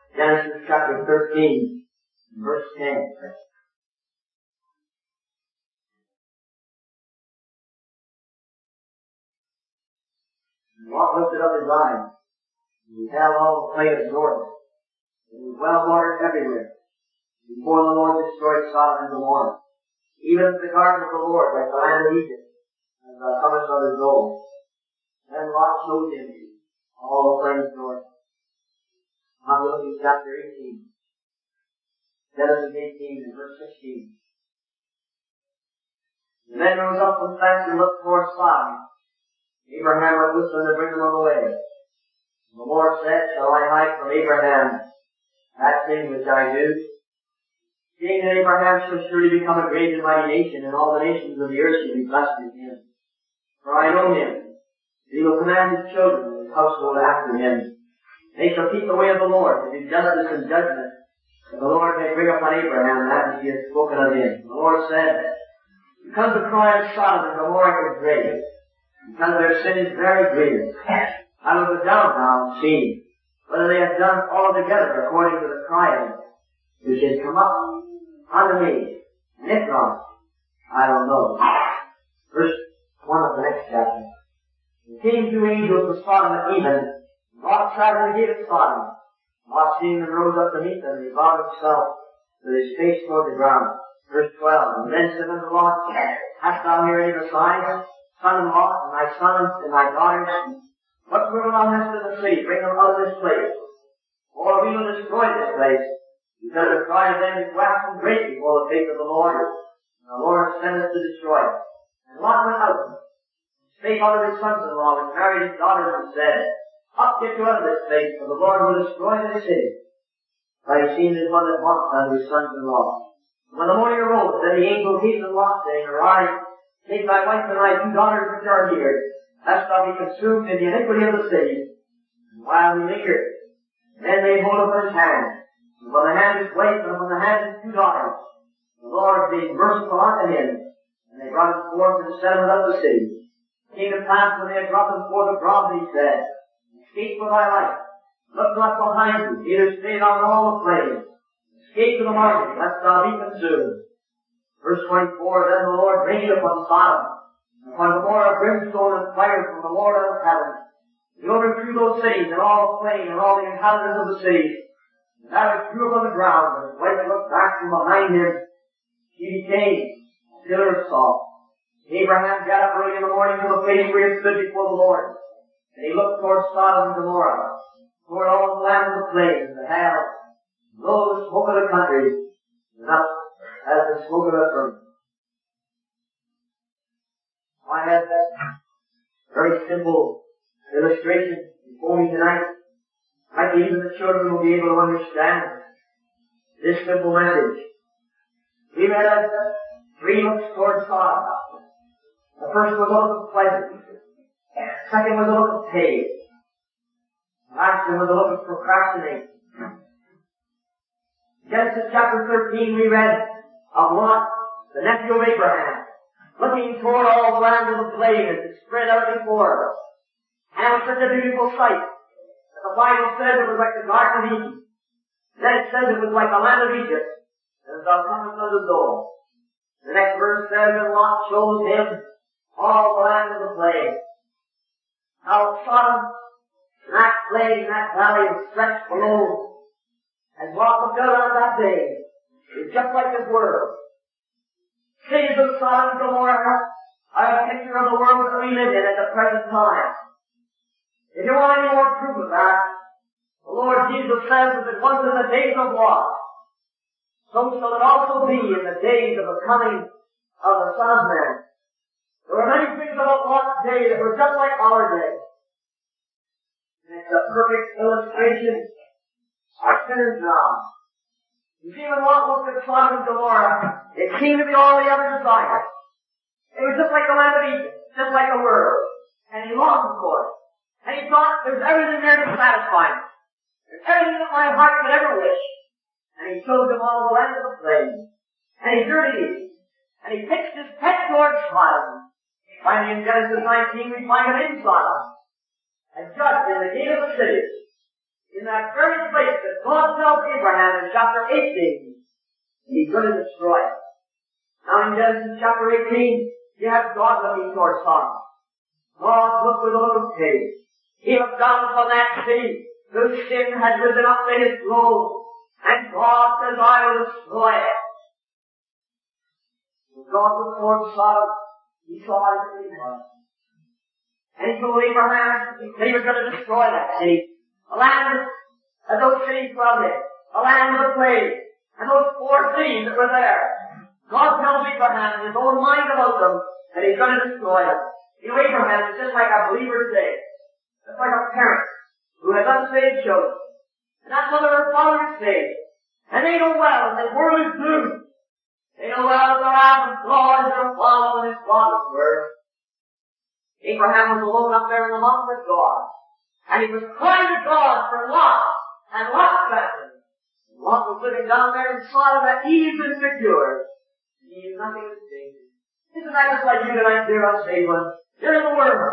Genesis chapter 13, verse 10. And Lot lifted up his eyes, and beheld all the plain of Jordan. It was well watered everywhere, before the Lord destroyed Sodom and Gomorrah, even as the garden of the Lord, like the land of Egypt, as thou comest of his gold. Then Lot showed him all the plain of Jordan. Now we look at chapter 18. Genesis 18 and verse 16. The men rose up from thence and looked toward Sodom. Abraham went with them to bring them on the way. And the Lord said, shall I hide from Abraham that thing which I do? Seeing that Abraham shall surely become a great and mighty nation, and all the nations of the earth shall be blessed in him. For I know him. He will command his children and his household after him. They shall keep the way of the Lord, to do justice and judgment, that the Lord may bring upon Abraham that which he has spoken of him. The Lord said, because the cry of Sodom and Gomorrah is great, because their sin is very grievous, I will go down now and see whether they have done altogether according to the cry which has come up unto me. And if not, I don't know. Verse 1 of the next chapter. And came two angels to Sodom at even. Lot traveled the gate of Sodom. Lot seeing them rose up to meet them, and he bowed himself with his face toward the ground. Verse 12. And then said unto Lot, hast thou here any besides, son in law, and thy sons and thy daughters? Whatsoever thou hast in the city, bring them out of this place. Or we will destroy this place, because the cry of them is waxen great before the face of the Lord. And the Lord sent us to destroy it. And Lot went out, and spake unto his sons-in-law, and married his daughters, and said, up, get you out of this place, for the Lord will destroy this city. For I have seen his mother mocked unto his sons-in-law. When the morning arose, then the angel hastened Lot, saying, arise, take thy wife and thy two daughters which are here, lest thou be consumed in the iniquity of the city. And while he lingered, then laid hold of his hand, and from the hand his wife, and from the hand his two daughters, the Lord being merciful unto him, and they brought him forth and set him out of the city. It came to pass when they had brought him forth abroad, and he said, escape for thy life. Look not behind you, neither stay on all the plains. Escape to the margin, lest thou be consumed. Verse 24, then the Lord rained upon Sodom, and upon Gomorrah brimstone and fire from the Lord out of heaven. He overthrew those cities, and all the plain, and all the inhabitants of the cities. And that which grew upon the ground, and his wife looked back from behind him, she became a pillar of salt. Abraham got up early in the morning to the place where he stood before the Lord. And he looked toward Sodom and Gomorrah, toward all the land of the plains, the hell, and lo, the smoke of the country, and up as the smoke of the furnace. I have that very simple illustration before me tonight. I think even the children will be able to understand this simple message. We read three looks toward Sodom. The first was a look of pleasure. Second was a look of pain. Last one was a look of procrastination. Genesis chapter 13 we read of Lot, the nephew of Abraham, looking toward all the land of the plain as it spread out before us. And it was such a beautiful sight that the Bible says it was like the Garden of Eden. Then it says it was like the land of Egypt, as thou comest unto Zoar. The next verse says that Lot showed him all the land of the plain. Now Sodom, that plain, that valley stretched below, as Lot looked out on that day, is just like this world. Cities of Sodom and Gomorrah are a picture of the world that we live in at the present time. If you want any more proof of that, the Lord Jesus says that it was in the days of Lot, so shall it also be in the days of the coming of the Son of Man. There were many things about Lot's day that were just like our day. And it's a perfect illustration of sinners now. You see, when Lot looked at Sodom and Gomorrah, it seemed to be all he ever desired. It was just like the land of Egypt, just like the world. And he longed for it. And he thought, there's everything there to satisfy me. There's everything that my heart could ever wish. And he showed them all the land of the plain. And he journeyed east. And he pitched his pet toward Sodom. Finally, in Genesis 19, we find him in Sodom, and judged in the gate of the city. in that very place that God tells Abraham in chapter 18, He's going to destroy it. Now in Genesis chapter 18, you have God looking towards Sodom. God looked with a look of pity. He looked down upon that city whose sin had risen up to His throne, and God says, I will destroy it. When God looked towards Sodom, He saw it as it was. And He told Abraham that He was going to destroy that city. A land that those cities dwelled in. A land of the plague. And those 4 cities that were there. God tells Abraham in His own mind about them that He's going to destroy them. You know, Abraham is just like a believer today. Just like a parent who has unsaved children. And that mother or father is saved. And they know well that the world is doomed. They know well that the wrath of God is going to follow in His Father's word. Abraham was alone up there in the mountain with God. And he was crying to God for Lot and Lot's family. Lot was living down there in Sodom at ease and secure. He knew nothing was danger. Isn't that just like you tonight, dear unsaved one? You're in the world.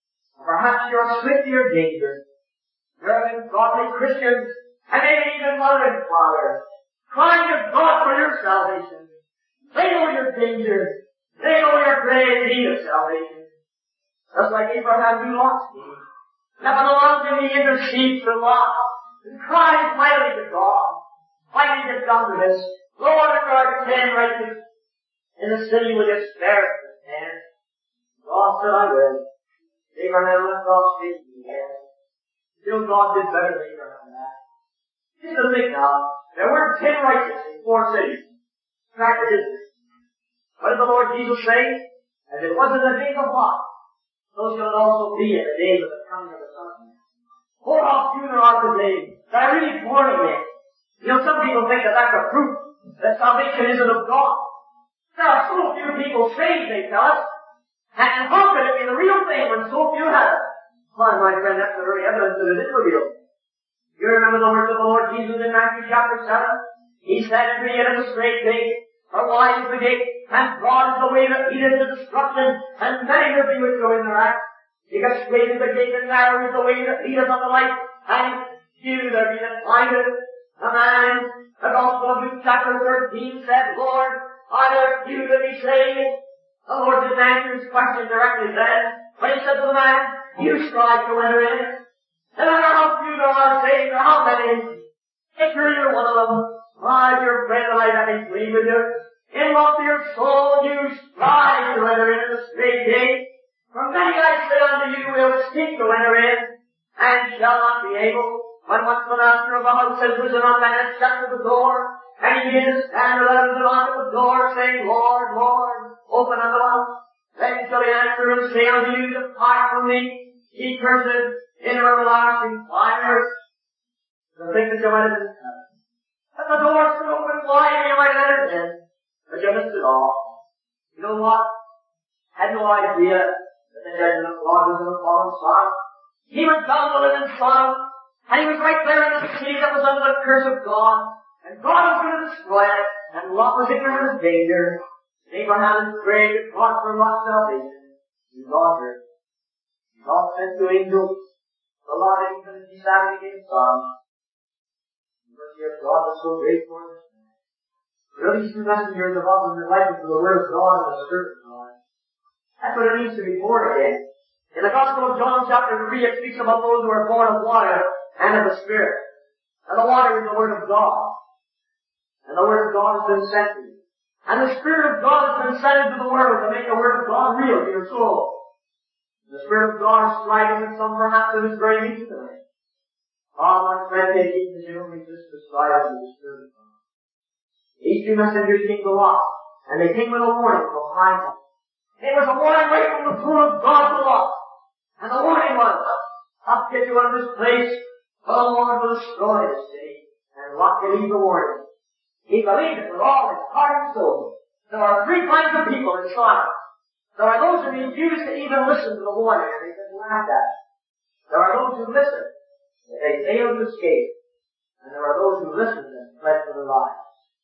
Perhaps you're asleep to your danger. There are godly Christians, and maybe even mother and father, crying to God for your salvation. They know your danger. They know your grave need of salvation. Just like Abraham knew Lot's need. Now on the mountain he intercedes for Lot and cries mightily to God. Finally gets down to this. Lord, if there are 10 righteous in the city, will you spare the 10? God said, I will. Abraham left off speaking again. You know, God did better than Abraham than that. Just to think now, there weren't 10 righteous in 4 cities. In fact, it isn't. What did the Lord Jesus say? As it was in the days of Lot, so shall it also be in the days of the coming of the Son of Man. Oh, how few there are today that are really born again. You know, some people think that that's a proof that salvation isn't of God. There are so few people saved, they tell us. And how could it be the real thing when so few have it? Well, my friend, that's the very evidence that it is the real thing. You remember the words of the Lord Jesus in Matthew chapter 7? He said, enter ye into the straight gate, for wide is the gate, and broad is the way that leadeth to destruction, and many there be which go in thereat. Because straight is the gate, and narrow is the way that leadeth unto life, and few there be that find it. A man in the Gospel of Luke chapter 13 said, Lord, are there few that be saved? The Lord didn't answer his question directly then, but He said to the man, you strive to enter in. No matter how few there are saved, or how many, if you're one of them, my dear friend, and I have been pleased with you. In love to your soul, you strive to enter into the straight gate. For many, I say unto you, will seek to enter in, and shall not be able. When once the master of the house has risen up and has shut the door, and he begins to stand around the knock at the door, saying, Lord, Lord, open unto us. Then shall he answer and say unto you, depart from me, ye cursed, into everlasting fire. The thing that you might have been done. And the door stood open wide, and you might have entered in. But you missed it all. You know what? Had no idea that the judgment of God was going to fall on Sodom. He went down to live in Sodom, and he was right there in the city that was under the curse of God, and God was going to destroy it, and Lot was ignorant of danger. Abraham prayed to God for Lot's salvation, and God heard. God sent 2 angels, the Lord angel, and he sat against Sodom. The mercy of God was so great for us. Really, 2 messengers have often been likened to the Word of God and the Spirit of God. That's what it means to be born again. In the Gospel of John chapter 3, it speaks about those who are born of water and of the Spirit. And the water is the Word of God. And the Word of God has been sent to you. And the Spirit of God has been sent into the world to make the Word of God real to your soul. The Spirit of God is striving with some perhaps in this very meeting tonight. Oh, my friend, take heed that you don't resist the striving of the Spirit of God. These 2 messengers came to Lot, and they came with a warning from behind them. It was a warning right from the throne of God to Lot. And the warning was, I'll get you out of this place, for the Lord will destroy this city. And Lot believed the warning. He believed it with all his heart and soul. There are 3 kinds of people in Sodom. There are those who refuse to even listen to the warning, and they've been laughed at. There are those who listen, but they fail to escape. And there are those who listen and fled for their lives.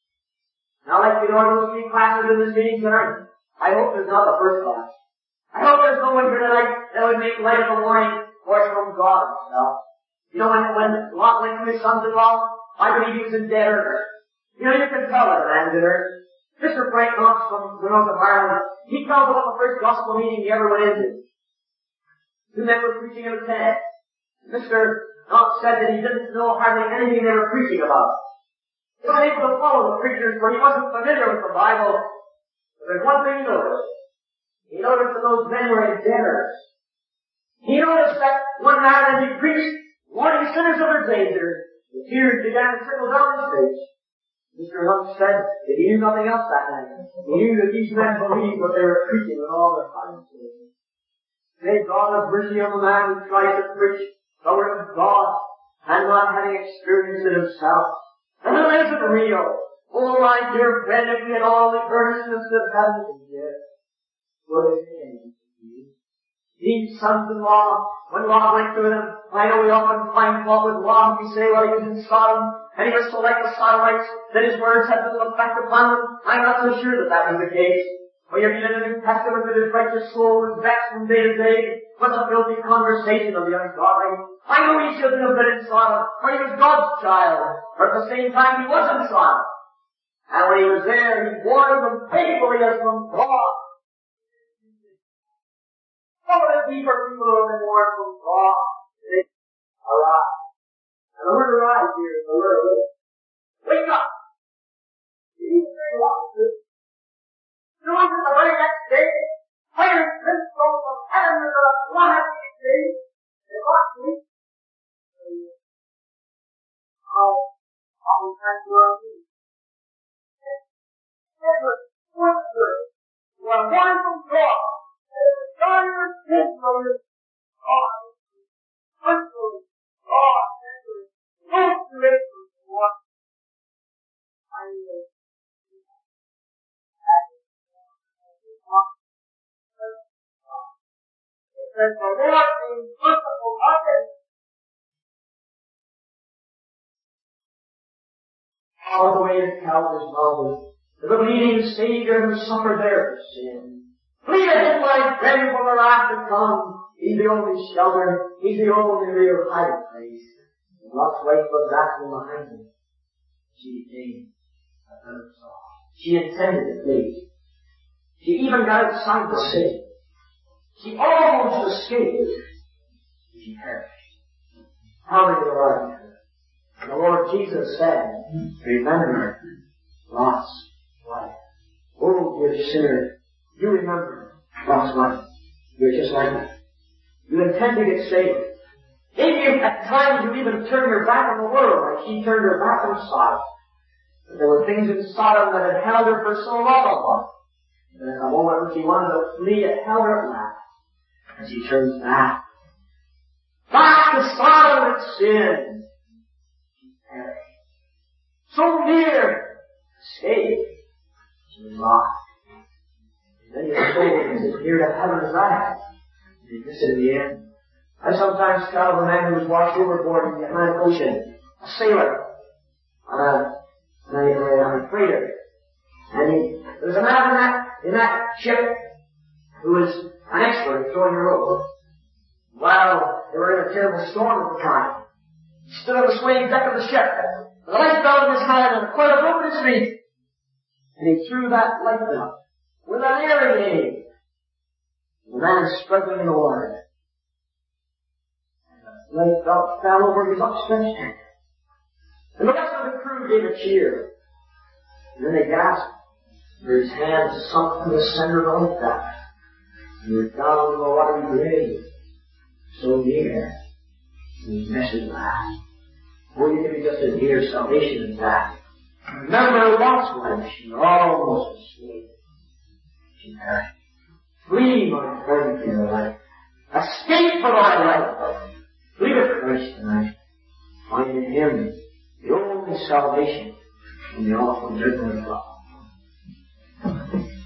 Now, like you know, those 3 classes in this meeting tonight, I hope there's not the first class. I hope there's no one here tonight that would make light of the warning, or it's from God himself. You know, when Lot went to his sons-in-law, I believe he was in dead earnest. You know, you can tell that a man's in earnest. Mr. Frank Knox from the north of Ireland, he tells about the first gospel meeting he ever went into. Two men were preaching in a tent. Mr. Knox said that he didn't know hardly anything they were preaching about. He wasn't able to follow the preachers, for he wasn't familiar with the Bible. But there's one thing he noticed. He noticed that those men were in dead earnest. He noticed that one night as he preached, warning sinners of their danger, the tears began to trickle down his face. Mr. Hunt said that he knew nothing else that night. He knew that these men believed what they were preaching with all their heart and soul. May God have mercy on the man who tried to preach the word of God and not having experienced it himself. And it isn't real. Oh, my dear friend, if we had all the earnestness of heaven to give, what is it? These sons-in-law, when Lot went to them, I know we often find fault with Lot. We say, well, he was in Sodom, and he was so like the Sodomites that his words had little effect upon them. I'm not so sure that that was the case. For you read in the New Testament that his righteous soul was vexed from day to day with the filthy conversation of the ungodly. I know he shouldn't have been in Sodom, for he was God's child, but at the same time he was in Sodom. And when he was there, he warned them faithfully as from God. Some of the deeper people who have been warned from God, they arise. And the word arise here is the word awake. Wake up! You need to say what to do. You know, the very next day, fire brimstone from heaven with a flat day, they watch me. How we thank you our King. Edward, one word. You are one from God. God is faithful in God. Faithful in God. Most grateful to what I know. It says the Lord is merciful others. All the way to Calvary's mountain, to the bleeding Savior who suffered there for sin. Flee to him, my friend, from the wrath to come. He's the only shelter. He's the only real hiding place. Lot's wife was acting behind him. She came. I never saw. She intended to flee. She even got outside the city. She almost escaped. She perished. How did it arrive to her? And the Lord Jesus said, remember Lot's wife. Oh, dear sinner, you remember Lot's wife. You're just like that. You intend to get saved. Maybe at times you even turn your back on the world, like she turned her back on Sodom. But there were things in Sodom that had held her for so long. And at the moment when she wanted to flee, it held her at last. And she turns back. Back to Sodom and sin. She perished. So near escape. She was lost. And then your soul is as near to heaven as I am. And you miss it in the end. I sometimes tell of a man who was washed overboard in the Atlantic Ocean. A sailor. On a freighter. And there was a man in that ship who was an expert at throwing a rope. While they were in a terrible storm at the time, he stood on the swaying deck of the ship, with a life belt in his hand and a coil of rope in his feet. And he threw that life belt with an airy aim. The man struggling in the water. And the life belt fell over his upstretched hand. And the rest of the crew gave a cheer. And then they gasped, for his hands sunk to the center of the deck. And he was down in the watery grave, so near. And his message laughed. Oh, you can be just as near salvation as that. Remember Lot's wife, she almost escaped. She perished. Flee, my friend, for your life. Escape for my life. Flee to Christ tonight. Find in Him the only salvation from the awful judgment of God.